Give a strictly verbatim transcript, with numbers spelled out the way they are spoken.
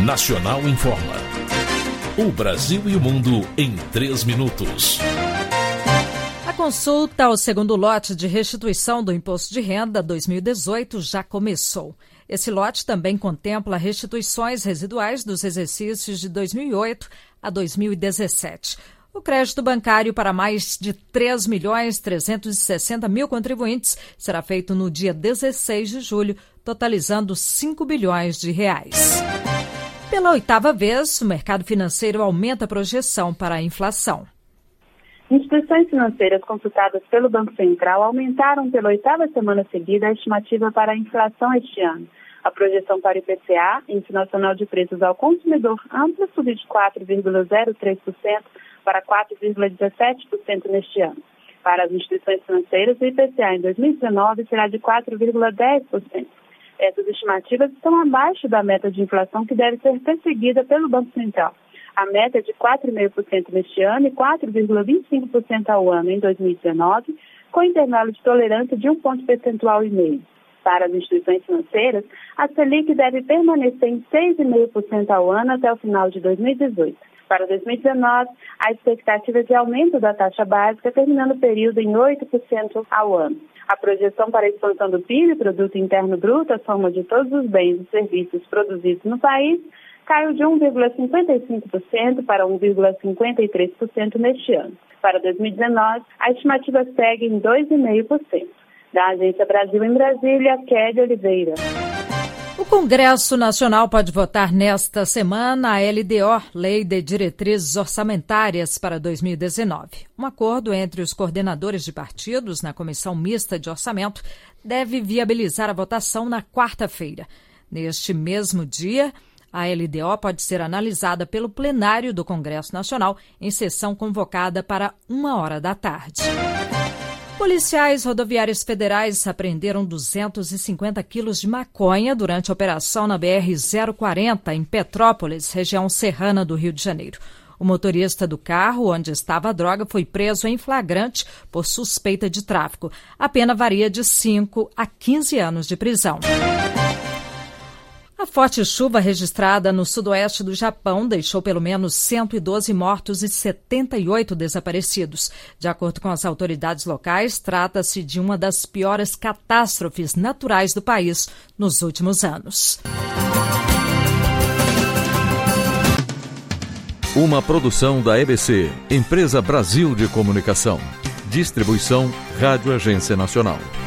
Nacional Informa. O Brasil e o mundo em três minutos. A consulta ao segundo lote de restituição do Imposto de Renda dois mil e dezoito já começou. Esse lote também contempla restituições residuais dos exercícios de dois mil e oito a dois mil e dezessete. O crédito bancário para mais de três milhões trezentos e sessenta mil contribuintes será feito no dia dezesseis de julho, totalizando cinco bilhões de reais. Pela oitava vez, o mercado financeiro aumenta a projeção para a inflação. Instituições financeiras consultadas pelo Banco Central aumentaram pela oitava semana seguida a estimativa para a inflação este ano. A projeção para o I P C A, Índice Nacional de Preços ao Consumidor, ampla subir de quatro vírgula zero três por cento para quatro vírgula dezessete por cento neste ano. Para as instituições financeiras, o I P C A em dois mil e dezenove será de quatro vírgula dez por cento. Essas estimativas estão abaixo da meta de inflação que deve ser perseguida pelo Banco Central. A meta é de quatro vírgula cinco por cento neste ano e quatro vírgula vinte e cinco por cento ao ano em dois mil e dezenove, com intervalo de tolerância de um ponto percentual e meio. Para as instituições financeiras, a Selic deve permanecer em seis vírgula cinco por cento ao ano até o final de dois mil e dezoito. Para dois mil e dezenove, a expectativa é de aumento da taxa básica, terminando o período em oito por cento ao ano. A projeção para a expansão do P I B, Produto Interno Bruto, a soma de todos os bens e serviços produzidos no país, caiu de um vírgula cinquenta e cinco por cento para um vírgula cinquenta e três por cento neste ano. Para dois mil e dezenove, a estimativa segue em dois vírgula cinco por cento. Da Agência Brasil em Brasília, Kédia Oliveira. O Congresso Nacional pode votar nesta semana a L D O, Lei de Diretrizes Orçamentárias para dois mil e dezenove. Um acordo entre os coordenadores de partidos na Comissão Mista de Orçamento deve viabilizar a votação na quarta-feira. Neste mesmo dia, a L D O pode ser analisada pelo plenário do Congresso Nacional em sessão convocada para uma hora da tarde. Policiais rodoviários federais apreenderam duzentos e cinquenta quilos de maconha durante a operação na B R zero quarenta, em Petrópolis, região serrana do Rio de Janeiro. O motorista do carro onde estava a droga foi preso em flagrante por suspeita de tráfico. A pena varia de cinco a quinze anos de prisão. A forte chuva registrada no sudoeste do Japão deixou pelo menos cento e doze mortos e setenta e oito desaparecidos. De acordo com as autoridades locais, trata-se de uma das piores catástrofes naturais do país nos últimos anos. Uma produção da E B C, Empresa Brasil de Comunicação. Distribuição Rádio Agência Nacional.